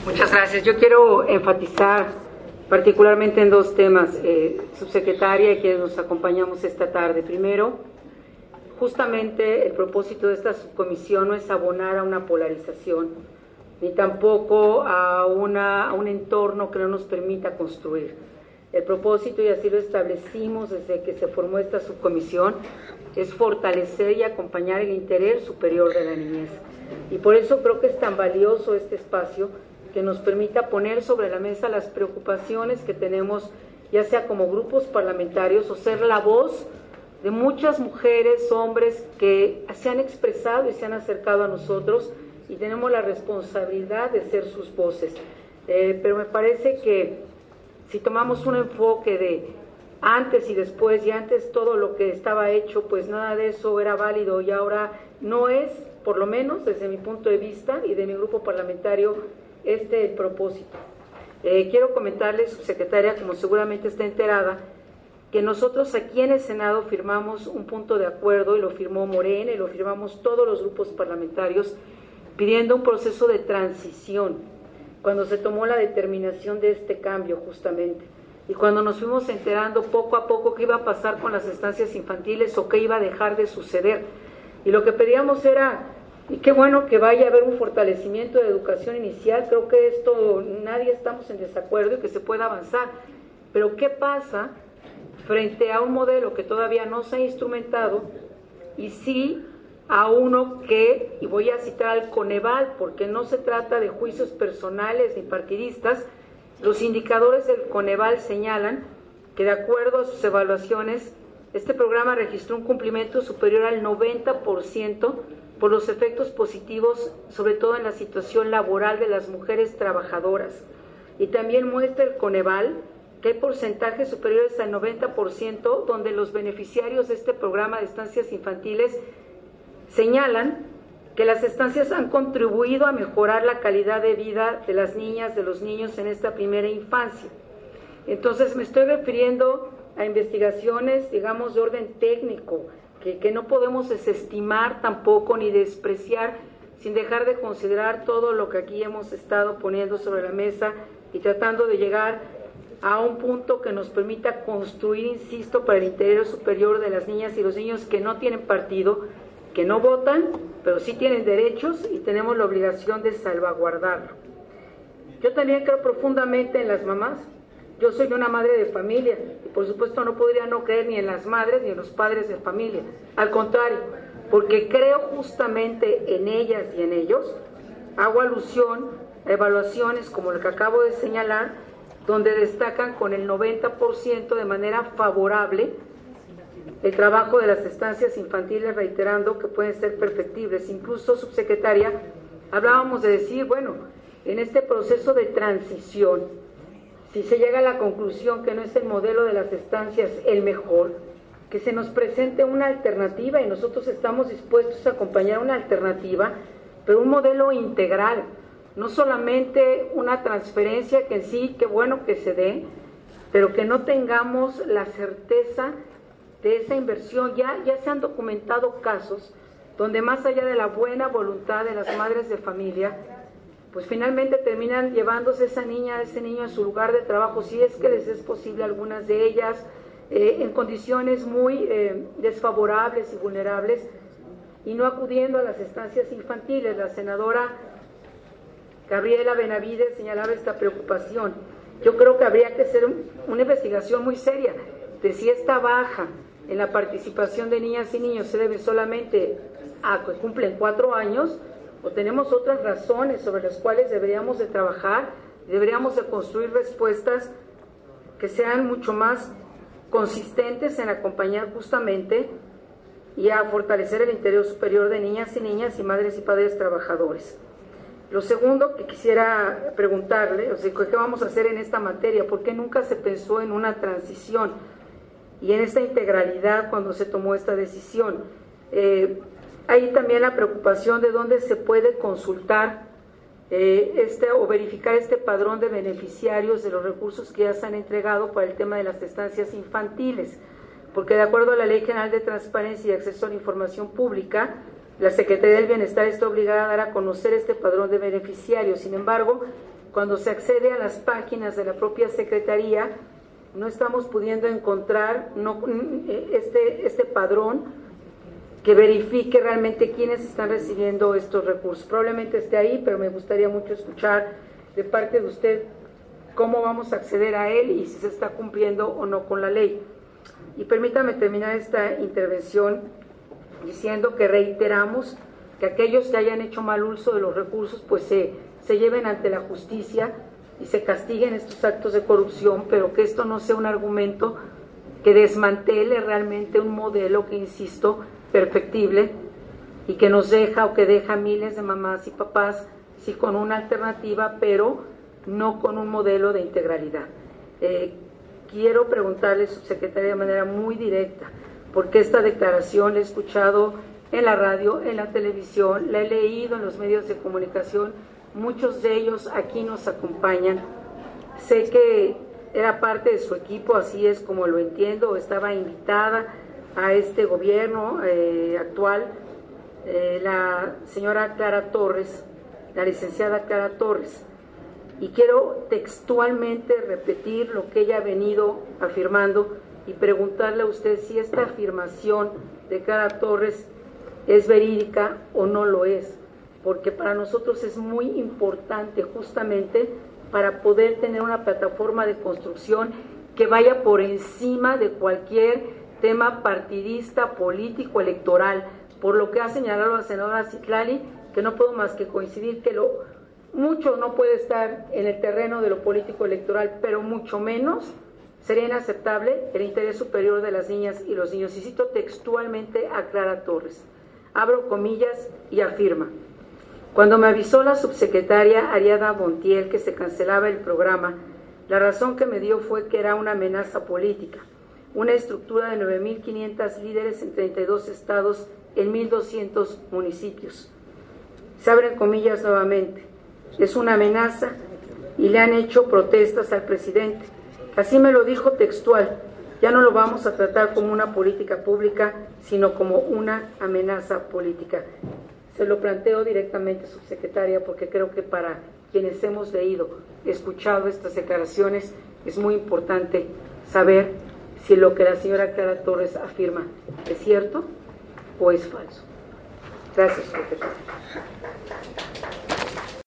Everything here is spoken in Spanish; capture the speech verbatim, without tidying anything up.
Muchas gracias. Yo quiero enfatizar particularmente en dos temas, eh, subsecretaria y quienes nos acompañamos esta tarde. Primero, justamente el propósito de esta subcomisión no es abonar a una polarización, ni tampoco a, una, a un entorno que no nos permita construir. El propósito, y así lo establecimos desde que se formó esta subcomisión, es fortalecer y acompañar el interés superior de la niñez. Y por eso creo que es tan valioso este espacio que nos permita poner sobre la mesa las preocupaciones que tenemos, ya sea como grupos parlamentarios o ser la voz de muchas mujeres, hombres que se han expresado y se han acercado a nosotros y tenemos la responsabilidad de ser sus voces. Eh, pero me parece que si tomamos un enfoque de antes y después, y antes todo lo que estaba hecho, pues nada de eso era válido y ahora no es, por lo menos desde mi punto de vista y de mi grupo parlamentario, este el propósito. Eh, quiero comentarle, subsecretaria, como seguramente está enterada, que nosotros aquí en el Senado firmamos un punto de acuerdo, y lo firmó Morena, y lo firmamos todos los grupos parlamentarios, pidiendo un proceso de transición, cuando se tomó la determinación de este cambio justamente, y cuando nos fuimos enterando poco a poco qué iba a pasar con las estancias infantiles o qué iba a dejar de suceder. Y lo que pedíamos era, y qué bueno que vaya a haber un fortalecimiento de educación inicial, creo que esto nadie estamos en desacuerdo y que se pueda avanzar, pero ¿qué pasa frente a un modelo que todavía no se ha instrumentado y sí a uno que, y voy a citar al Coneval, porque no se trata de juicios personales ni partidistas, los indicadores del Coneval señalan que de acuerdo a sus evaluaciones, este programa registró un cumplimiento superior al noventa por ciento por los efectos positivos, sobre todo en la situación laboral de las mujeres trabajadoras. Y también muestra el Coneval que hay porcentajes superiores al noventa por ciento donde los beneficiarios de este programa de estancias infantiles señalan que las estancias han contribuido a mejorar la calidad de vida de las niñas, de los niños en esta primera infancia. Entonces me estoy refiriendo a investigaciones, digamos, de orden técnico, que, que no podemos desestimar tampoco ni despreciar, sin dejar de considerar todo lo que aquí hemos estado poniendo sobre la mesa y tratando de llegar a un punto que nos permita construir, insisto, para el interés superior de las niñas y los niños que no tienen partido, que no votan, pero sí tienen derechos y tenemos la obligación de salvaguardarlo. Yo también creo profundamente en las mamás. Yo soy una madre de familia y por supuesto no podría no creer ni en las madres ni en los padres de familia. Al contrario, porque creo justamente en ellas y en ellos. Hago alusión a evaluaciones como la que acabo de señalar, donde destacan con el noventa por ciento de manera favorable el trabajo de las estancias infantiles, reiterando que pueden ser perfectibles. Incluso, subsecretaria, hablábamos de decir, bueno, en este proceso de transición, si se llega a la conclusión que no es el modelo de las estancias el mejor, que se nos presente una alternativa y nosotros estamos dispuestos a acompañar una alternativa, pero un modelo integral, no solamente una transferencia que en sí, qué bueno que se dé, pero que no tengamos la certeza de esa inversión. Ya, ya se han documentado casos donde más allá de la buena voluntad de las madres de familia, pues finalmente terminan llevándose esa niña, ese niño a su lugar de trabajo, si es que les es posible, algunas de ellas, eh, en condiciones muy eh, desfavorables y vulnerables, y no acudiendo a las estancias infantiles. La senadora Gabriela Benavides señalaba esta preocupación. Yo creo que habría que hacer un, una investigación muy seria de si esta baja en la participación de niñas y niños se debe solamente a que cumplen cuatro años, o tenemos otras razones sobre las cuales deberíamos de trabajar, deberíamos de construir respuestas que sean mucho más consistentes en acompañar justamente y a fortalecer el interés superior de niñas y niñas y madres y padres trabajadores. Lo segundo que quisiera preguntarle, o sea, ¿qué vamos a hacer en esta materia? ¿Por qué nunca se pensó en una transición y en esta integralidad cuando se tomó esta decisión? Eh, hay también la preocupación de dónde se puede consultar eh, este o verificar este padrón de beneficiarios de los recursos que ya se han entregado para el tema de las estancias infantiles, porque de acuerdo a la Ley General de Transparencia y Acceso a la Información Pública, la Secretaría del Bienestar está obligada a dar a conocer este padrón de beneficiarios. Sin embargo, cuando se accede a las páginas de la propia Secretaría, no estamos pudiendo encontrar no, este, este padrón que verifique realmente quiénes están recibiendo estos recursos. Probablemente esté ahí, pero me gustaría mucho escuchar de parte de usted cómo vamos a acceder a él y si se está cumpliendo o no con la ley. Y permítame terminar esta intervención diciendo que reiteramos que aquellos que hayan hecho mal uso de los recursos pues se, se lleven ante la justicia y se castiguen estos actos de corrupción, pero que esto no sea un argumento que desmantele realmente un modelo que, insisto, perfectible y que nos deja o que deja miles de mamás y papás sí con una alternativa, pero no con un modelo de integralidad. Eh, quiero preguntarle, subsecretaria, de manera muy directa, porque esta declaración la he escuchado en la radio, en la televisión, la he leído en los medios de comunicación, muchos de ellos aquí nos acompañan. Sé que era parte de su equipo, así es como lo entiendo, estaba invitada a este gobierno eh, actual, eh, la señora Clara Torres, la licenciada Clara Torres, y quiero textualmente repetir lo que ella ha venido afirmando y preguntarle a usted si esta afirmación de Clara Torres es verídica o no lo es, porque para nosotros es muy importante justamente para poder tener una plataforma de construcción que vaya por encima de cualquier tema partidista, político, electoral, por lo que ha señalado la senadora Citlali, que no puedo más que coincidir que lo mucho no puede estar en el terreno de lo político electoral, pero mucho menos sería inaceptable el interés superior de las niñas y los niños. Y cito textualmente a Clara Torres, abro comillas y afirma: cuando me avisó la subsecretaria Ariadna Montiel que se cancelaba el programa, la razón que me dio fue que era una amenaza política, una estructura de nueve mil quinientos líderes en treinta y dos estados en mil doscientos municipios. Se abren comillas nuevamente, es una amenaza y le han hecho protestas al presidente. Así me lo dijo textual, ya no lo vamos a tratar como una política pública, sino como una amenaza política. Se lo planteo directamente, subsecretaria, porque creo que para quienes hemos leído, escuchado estas declaraciones, es muy importante saber si lo que la señora Clara Torres afirma es cierto o es falso. Gracias, subsecretaria.